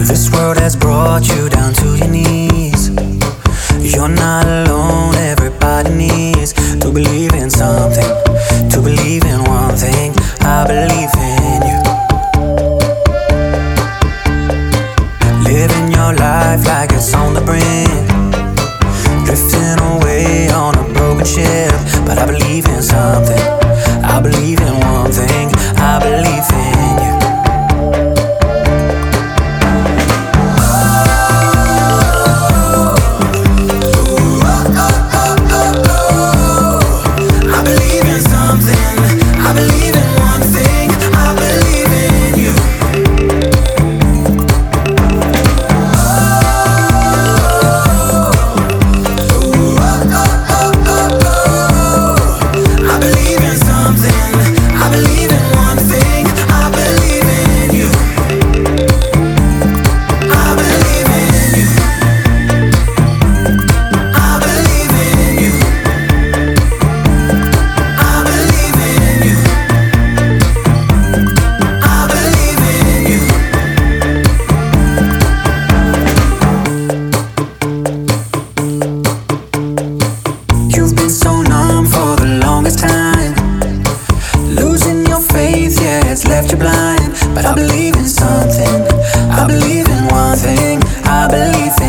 This world has brought you down to your knees. You're not alone, everybody needs to believe in something, to believe in one thing. I believe in you. Living your life like it's on the brink, drifting away on a broken ship. But I believe in something, I believe in one thing. I believe in you. I believe in something, I believe in one thing. I believe in you. I believe in something, I believe in one thing. I believe in you. I believe in you. I believe in you. I believe in you. I believe in you. You've been so numb for the longest time, losing your faith, yeah, it's left you blind. But I believe in something, I believe in one thing. I believe in